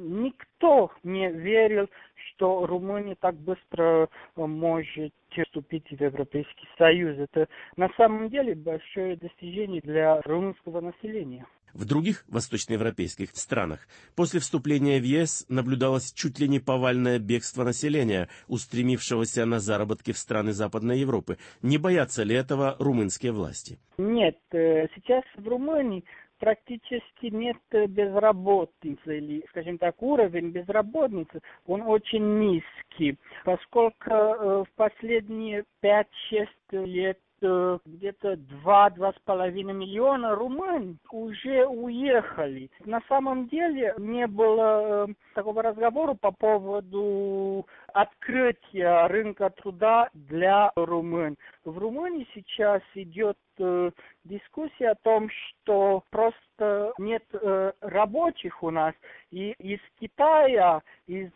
никто не верил, что Румыния так быстро может вступить в Европейский Союз. Это на самом деле большое достижение для румынского населения. В других восточноевропейских странах после вступления в ЕС наблюдалось чуть ли не повальное бегство населения, устремившегося на заработки в страны Западной Европы. Не боятся ли этого румынские власти? Нет, сейчас в Румынии практически нет безработицы, или, скажем так, уровень безработицы, он очень низкий, поскольку в последние 5-6 лет где-то 2-2,5 миллиона румын уже уехали. На самом деле не было такого разговора по поводу открытия рынка труда для румын. В Румынии сейчас идет дискуссия о том, что просто нет рабочих у нас. И из Китая, из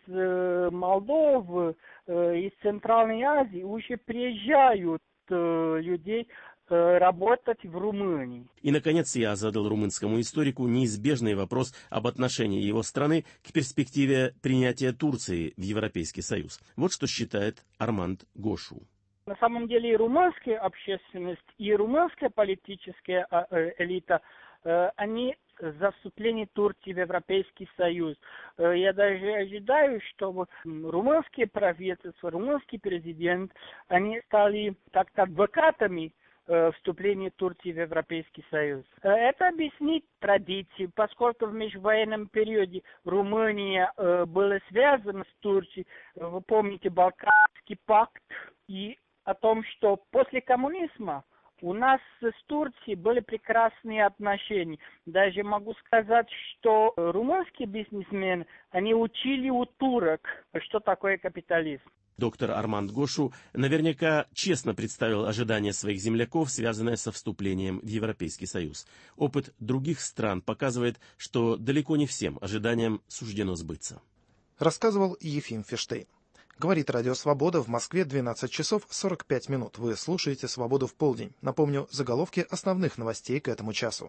Молдовы, из Центральной Азии уже приезжают людей работать в Румынии. И, наконец, я задал румынскому историку неизбежный вопрос об отношении его страны к перспективе принятия Турции в Европейский Союз. Вот что считает Арманд Гошу. На самом деле и румынская общественность, и румынская политическая элита, они за вступление Турции в Европейский Союз. Я даже ожидаю, что румынские правительства, румынский президент, они стали так-то адвокатами вступления Турции в Европейский Союз. Это объяснит традиции, поскольку в межвоенном периоде Румыния была связана с Турцией. Вы помните Балканский пакт и о том, что после коммунизма у нас с Турцией были прекрасные отношения. Даже могу сказать, что румынские бизнесмены, они учили у турок, что такое капитализм. Доктор Арманд Гошу наверняка честно представил ожидания своих земляков, связанные со вступлением в Европейский Союз. Опыт других стран показывает, что далеко не всем ожиданиям суждено сбыться. Рассказывал Ефим Ферштейн. Говорит Радио Свобода, в Москве 12 часов 45 минут. Вы слушаете «Свободу в полдень». Напомню, заголовки основных новостей к этому часу.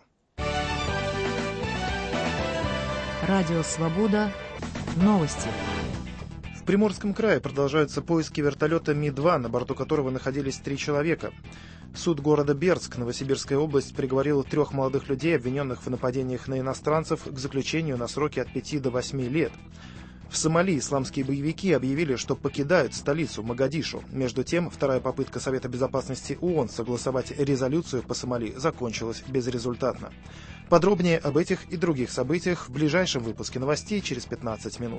Радио Свобода. Новости. В Приморском крае продолжаются поиски вертолета Ми-2, на борту которого находились 3 человека. Суд города Бердск, Новосибирская область, приговорил 3 молодых людей, обвиненных в нападениях на иностранцев, к заключению на сроки от 5 до 8 лет. В Сомали исламские боевики объявили, что покидают столицу Могадишу. Между тем, вторая попытка Совета безопасности ООН согласовать резолюцию по Сомали закончилась безрезультатно. Подробнее об этих и других событиях в ближайшем выпуске новостей через 15 минут.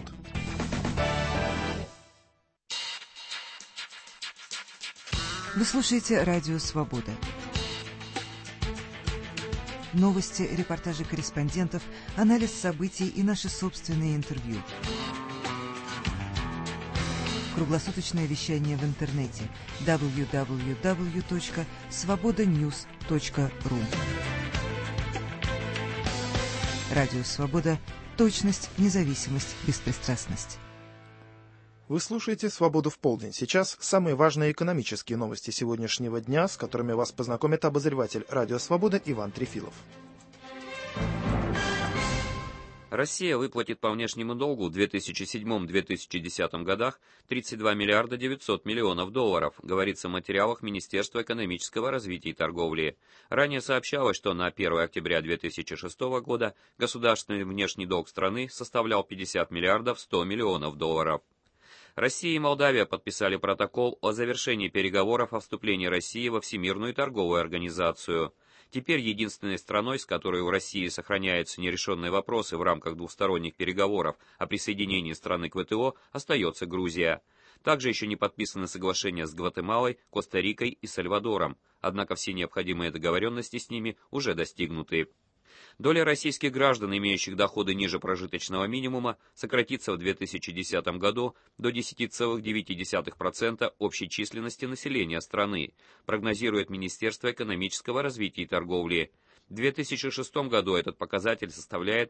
Вы слушаете Радио Свобода. Новости, репортажи корреспондентов, анализ событий и наши собственные интервью. Круглосуточное вещание в интернете www.svobodanews.ru. Радио Свобода. Точность, независимость, беспристрастность. Вы слушаете «Свободу в полдень». Сейчас самые важные экономические новости сегодняшнего дня, с которыми вас познакомит обозреватель «Радио Свобода» Иван Трефилов. Россия выплатит по внешнему долгу в 2007-2010 годах 32 миллиарда 900 миллионов долларов, говорится в материалах Министерства экономического развития и торговли. Ранее сообщалось, что на 1 октября 2006 года государственный внешний долг страны составлял 50 миллиардов 100 миллионов долларов. Россия и Молдавия подписали протокол о завершении переговоров о вступлении России во Всемирную торговую организацию. Теперь единственной страной, с которой у России сохраняются нерешенные вопросы в рамках двусторонних переговоров о присоединении страны к ВТО, остается Грузия. Также еще не подписаны соглашения с Гватемалой, Коста-Рикой и Сальвадором, однако все необходимые договоренности с ними уже достигнуты. Доля российских граждан, имеющих доходы ниже прожиточного минимума, сократится в 2010 году до 10,9% общей численности населения страны, прогнозирует Министерство экономического развития и торговли. В 2006 году этот показатель составляет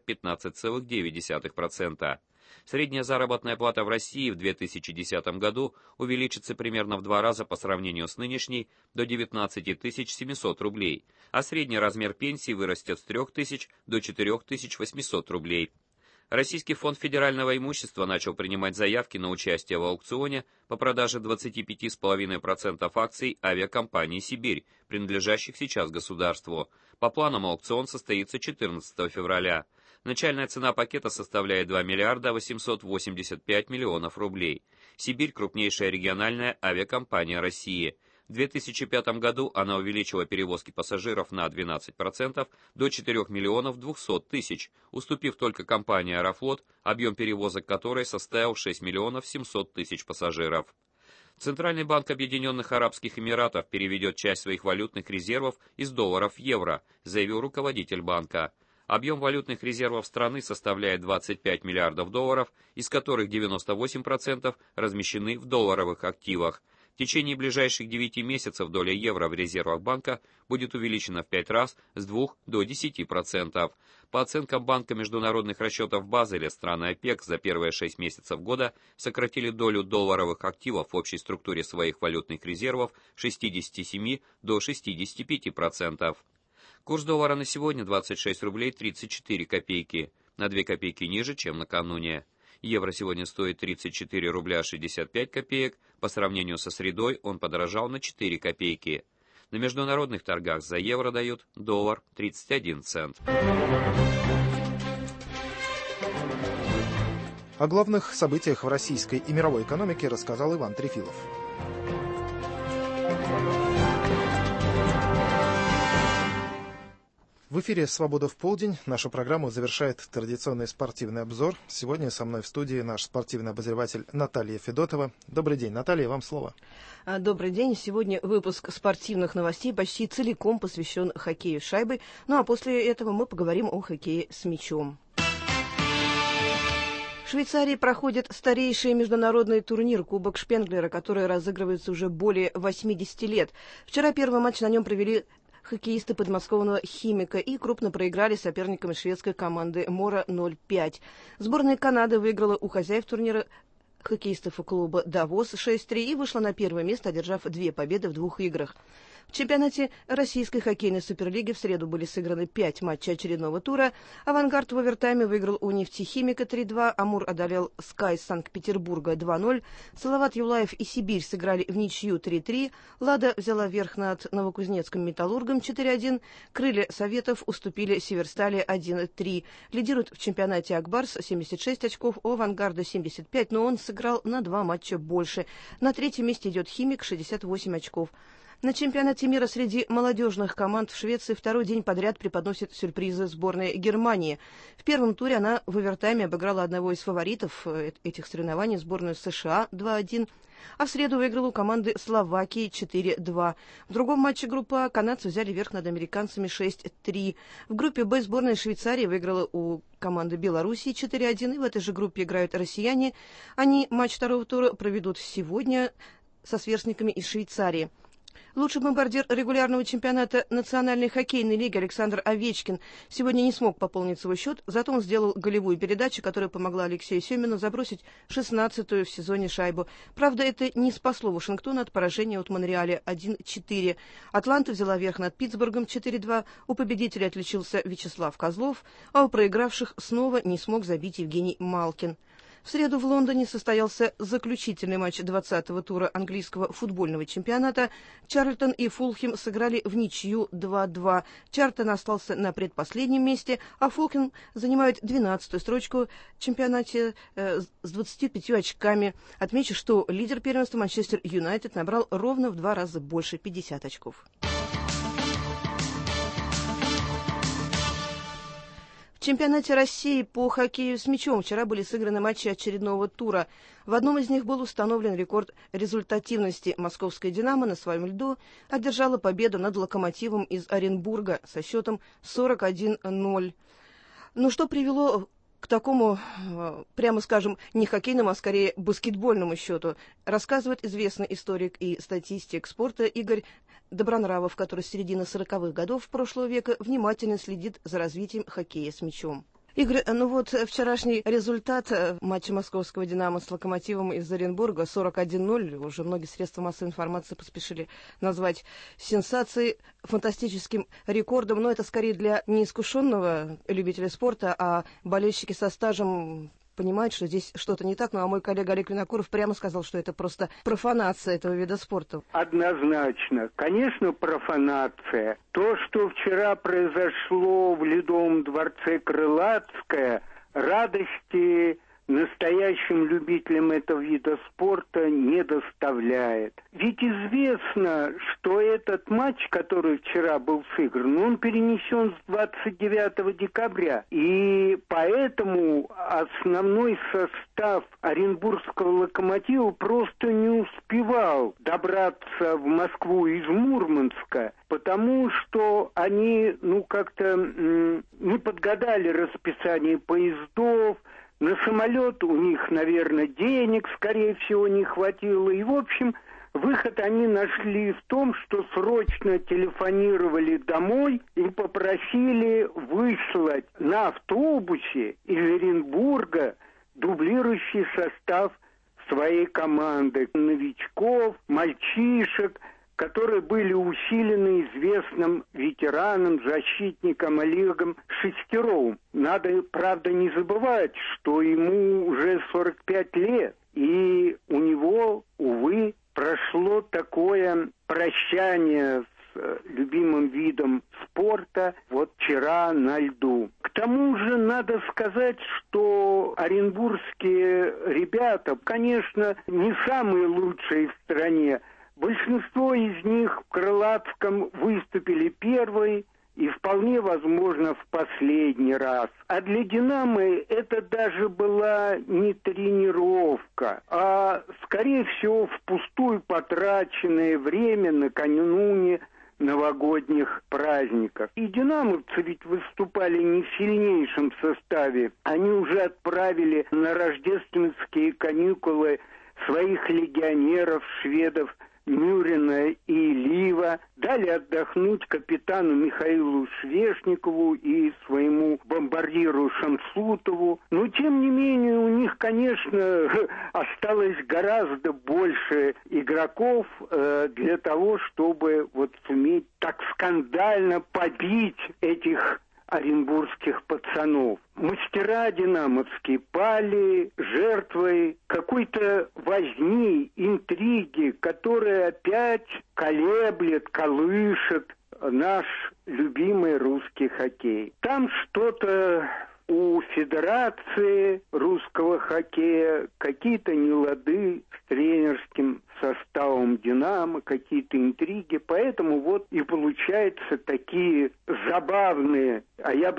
15,9%. Средняя заработная плата в России в 2010 году увеличится примерно в 2 раза по сравнению с нынешней, до 19 700 рублей, а средний размер пенсии вырастет с 3 тысяч до 4 800 рублей. Российский фонд федерального имущества начал принимать заявки на участие в аукционе по продаже 25,5% акций авиакомпании «Сибирь», принадлежащих сейчас государству. По планам аукцион состоится 14 февраля. Начальная цена пакета составляет 2 миллиарда 885 миллионов рублей. «Сибирь» – крупнейшая региональная авиакомпания России. В 2005 году она увеличила перевозки пассажиров на 12% до 4 миллионов 200 тысяч, уступив только компании «Аэрофлот», объем перевозок которой составил 6 миллионов 700 тысяч пассажиров. Центральный банк Объединенных Арабских Эмиратов переведет часть своих валютных резервов из долларов в евро, заявил руководитель банка. Объем валютных резервов страны составляет 25 миллиардов долларов, из которых 98% размещены в долларовых активах. В течение ближайших 9 месяцев доля евро в резервах банка будет увеличена в 5 раз с 2 до 10%. По оценкам Банка международных расчетов Базеля, страны ОПЕК за первые 6 месяцев года сократили долю долларовых активов в общей структуре своих валютных резервов с 67 до 65%. Курс доллара на сегодня 26 рублей 34 копейки, на 2 копейки ниже, чем накануне. Евро сегодня стоит 34 рубля 65 копеек, по сравнению со средой он подорожал на 4 копейки. На международных торгах за евро дают доллар 31 цент. О главных событиях в российской и мировой экономике рассказал Иван Трефилов. В эфире «Свобода в полдень». Нашу программу завершает традиционный спортивный обзор. Сегодня со мной в студии наш спортивный обозреватель Наталья Федотова. Добрый день, Наталья, вам слово. Добрый день. Сегодня выпуск спортивных новостей почти целиком посвящен хоккею с шайбой. Ну а после этого мы поговорим о хоккее с мячом. В Швейцарии проходит старейший международный турнир Кубок Шпенглера, который разыгрывается уже более 80 лет. Вчера первый матч на нем провели хоккеисты подмосковного «Химика» и крупно проиграли соперникам шведской команды «Мора» 0-5. Сборная Канады выиграла у хозяев турнира хоккеистов клуба «Давос» 6-3 и вышла на первое место, одержав 2 победы в 2 играх. В чемпионате Российской хоккейной суперлиги в среду были сыграны 5 матчей очередного тура. «Авангард» в овертайме выиграл у «Нефтехимика» 3-2, «Амур» одолел «Скай» Санкт-Петербурга 2-0, «Салават Юлаев» и «Сибирь» сыграли в ничью 3-3, «Лада» взяла верх над Новокузнецким «Металлургом» 4-1, «Крылья Советов» уступили «Северстали» 1-3. Лидирует в чемпионате «Акбарс» 76 очков, у «Авангарда» 75, но он сыграл на 2 матча больше. На 3-м месте идет «Химик» 68 очков. На чемпионате мира среди молодежных команд в Швеции второй день подряд преподносит сюрпризы сборная Германии. В первом туре она в овертайме обыграла одного из фаворитов этих соревнований, сборную США 2-1, а в среду выиграла у команды Словакии 4-2. В другом матче группы А канадцы взяли верх над американцами 6-3. В группе Б сборная Швейцарии выиграла у команды Белоруссии 4-1, и в этой же группе играют россияне. Они матч второго тура проведут сегодня со сверстниками из Швейцарии. Лучший бомбардир регулярного чемпионата Национальной хоккейной лиги Александр Овечкин сегодня не смог пополнить свой счет, зато он сделал голевую передачу, которая помогла Алексею Семину забросить 16-ю в сезоне шайбу. Правда, это не спасло Вашингтон от поражения от Монреаля 1-4. Атланта взяла верх над Питтсбургом 4-2. У победителя отличился Вячеслав Козлов, а у проигравших снова не смог забить Евгений Малкин. В среду в Лондоне состоялся заключительный матч 20-го тура английского футбольного чемпионата. Чарльтон и Фулхэм сыграли в ничью 2-2. Чарльтон остался на предпоследнем месте, а Фулхэм занимает 12-ю строчку в чемпионате с 25 очками. Отмечу, что лидер первенства Манчестер Юнайтед набрал ровно в 2 раза больше, 50 очков. В чемпионате России по хоккею с мячом вчера были сыграны матчи очередного тура. В одном из них был установлен рекорд результативности. Московская «Динамо» на своем льду одержала победу над «Локомотивом» из Оренбурга со счетом 41-0. Ну, что привело к такому, прямо скажем, не хоккейному, а скорее баскетбольному счету, рассказывает известный историк и статистик спорта Игорь Добронравов, который с середины 40-х годов прошлого века внимательно следит за развитием хоккея с мячом. Игорь, ну вот вчерашний результат матча московского «Динамо» с «Локомотивом» из Оренбурга 41-0. Уже многие средства массовой информации поспешили назвать сенсацией, фантастическим рекордом. Но это скорее для неискушенного любителя спорта, а болельщики со стажем понимают, что здесь что-то не так. Ну, а мой коллега Олег Винокуров прямо сказал, что это просто профанация этого вида спорта. Однозначно. Конечно, профанация. То, что вчера произошло в Ледовом дворце Крылатское, радости настоящим любителям этого вида спорта не доставляет. Ведь известно, что этот матч, который вчера был сыгран, он перенесен с 29 декабря. И поэтому основной состав Оренбургского «Локомотива» просто не успевал добраться в Москву из Мурманска, потому что они, как-то не подгадали расписание поездов. На самолет у них, наверное, денег, скорее всего, не хватило. И, в общем, выход они нашли в том, что срочно телефонировали домой и попросили выслать на автобусе из Оренбурга дублирующий состав своей команды. Новичков, мальчишек, которые были усилены известным ветераном, защитником Олегом Шестеровым. Надо, правда, не забывать, что ему уже 45 лет, и у него, увы, прошло такое прощание с любимым видом спорта вот вчера на льду. К тому же надо сказать, что оренбургские ребята, конечно, не самые лучшие в стране. Большинство из них в Крылатском выступили первой и вполне возможно в последний раз. А для «Динамо» это даже была не тренировка, а, скорее всего, впустую потраченное время накануне новогодних праздников. И «Динамовцы» ведь выступали не в сильнейшем составе. Они уже отправили на рождественские каникулы своих легионеров, шведов, Мюрина и Лива, дали отдохнуть капитану Михаилу Швешникову и своему бомбардиру Шамсутову. Но, тем не менее, у них, конечно, осталось гораздо больше игроков для того, чтобы суметь так скандально побить этих оренбургских пацанов. Мастера динамовские пали жертвой какой-то возни, интриги, которая опять колеблет, колышет наш любимый русский хоккей. Там что-то у Федерации русского хоккея, какие-то нелады с тренерским составом «Динамо», какие-то интриги. Поэтому и получаются такие забавные а я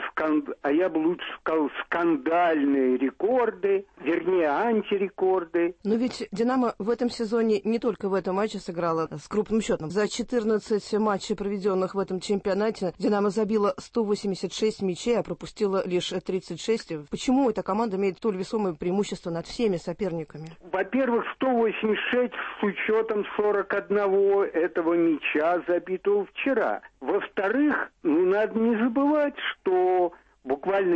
бы лучше сказал скандальные рекорды, вернее антирекорды. Но ведь «Динамо» в этом сезоне не только в этом матче сыграла с крупным счетом. За 14 матчей, проведенных в этом чемпионате, «Динамо» забила 186 мячей, а пропустила лишь 36. Почему эта команда имеет столь весомое преимущество над всеми соперниками? Во-первых, 186 с учетом 41 этого мяча, забитого вчера. Во-вторых, надо не забывать, что буквально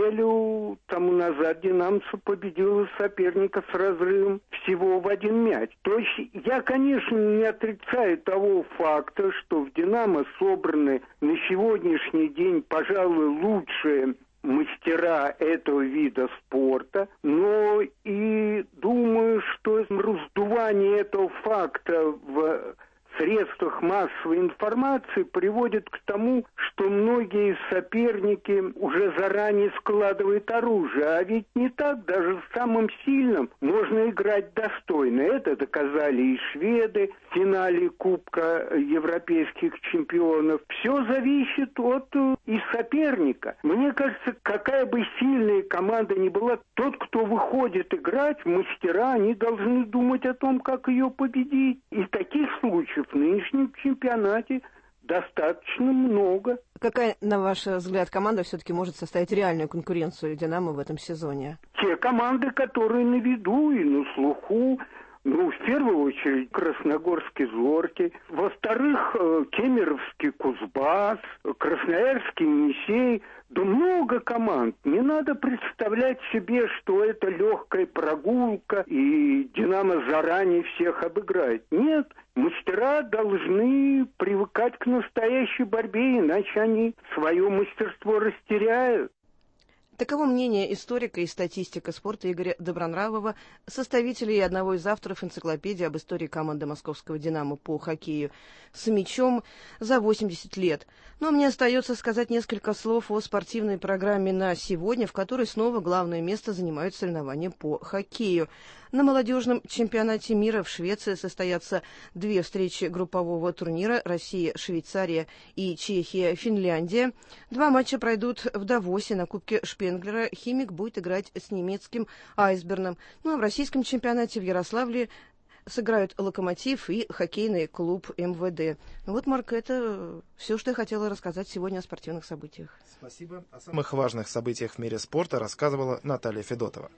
неделю тому назад «Динамцу» победила соперника с разрывом всего в 1 мяч. То есть я, конечно, не отрицаю того факта, что в «Динамо» собраны на сегодняшний день, пожалуй, лучшие мастера этого вида спорта, но и думаю, что раздувание этого факта в средствах массовой информации приводит к тому, что многие соперники уже заранее складывают оружие. А ведь не так, даже в самом сильном можно играть достойно. Это доказали и шведы в финале Кубка европейских чемпионов. Все зависит от и соперника. Мне кажется, какая бы сильная команда ни была, тот, кто выходит играть, мастера, они должны думать о том, как ее победить. И таких случаев в нынешнем чемпионате достаточно много. Какая, на ваш взгляд, команда все-таки может составить реальную конкуренцию «Динамо» в этом сезоне? Те команды, которые на виду и на слуху. В первую очередь, Красногорский «Зорки». Во-вторых, Кемеровский «Кузбасс», Красноярский «Енисей». Да много команд. Не надо представлять себе, что это легкая прогулка и «Динамо» заранее всех обыграет. Нет, мастера должны привыкать к настоящей борьбе, иначе они свое мастерство растеряют. Таково мнение историка и статистика спорта Игоря Добронравова, составителя и одного из авторов энциклопедии об истории команды московского «Динамо» по хоккею с мячом за 80 лет. Но мне остается сказать несколько слов о спортивной программе на сегодня, в которой снова главное место занимают соревнования по хоккею. На молодежном чемпионате мира в Швеции состоятся 2 встречи группового турнира: Россия, Швейцария и Чехия, Финляндия. 2 матча пройдут в Давосе. На Кубке Шпенглера «Химик» будет играть с немецким «Айсберном». А в российском чемпионате в Ярославле сыграют «Локомотив» и хоккейный клуб МВД. Марк, это все, что я хотела рассказать сегодня о спортивных событиях. Спасибо. О самых важных событиях в мире спорта рассказывала Наталья Федотова.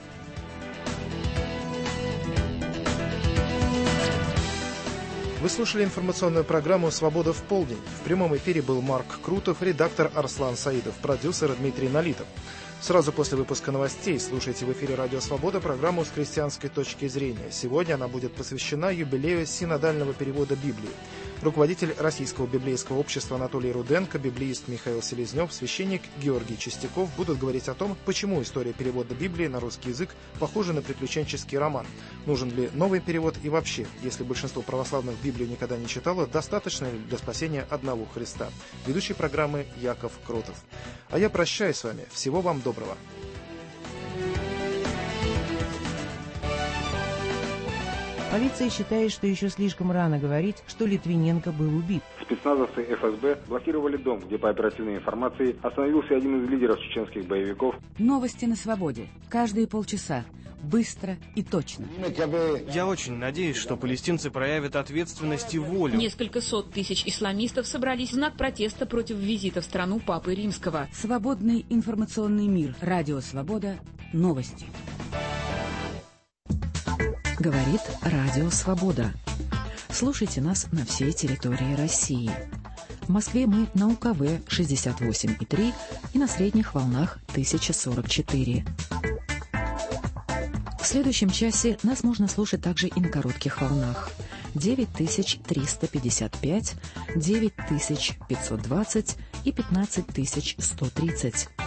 Вы слушали информационную программу «Свобода в полдень». В прямом эфире был Марк Крутов, редактор Арслан Саидов, продюсер Дмитрий Налитов. Сразу после выпуска новостей слушайте в эфире «Радио Свобода» программу «С христианской точки зрения». Сегодня она будет посвящена юбилею синодального перевода Библии. Руководитель Российского библейского общества Анатолий Руденко, библеист Михаил Селезнев, священник Георгий Чистяков будут говорить о том, почему история перевода Библии на русский язык похожа на приключенческий роман. Нужен ли новый перевод и вообще, если большинство православных Библию никогда не читало, достаточно ли для спасения одного Христа? Ведущий программы Яков Кротов. А я прощаюсь с вами. Всего вам доброго. Полиция считает, что еще слишком рано говорить, что Литвиненко был убит. Спецназовцы ФСБ блокировали дом, где по оперативной информации остановился один из лидеров чеченских боевиков. Новости на свободе. Каждые полчаса. Быстро и точно. Я очень надеюсь, что палестинцы проявят ответственность и волю. Несколько сот тысяч исламистов собрались в знак протеста против визита в страну Папы Римского. Свободный информационный мир. Радио Свобода. Новости. Говорит Радио Свобода. Слушайте нас на всей территории России. В Москве мы на УКВ 68,3 и на средних волнах 1044. В следующем часе нас можно слушать также и на коротких волнах 9355, 9520 и 15130.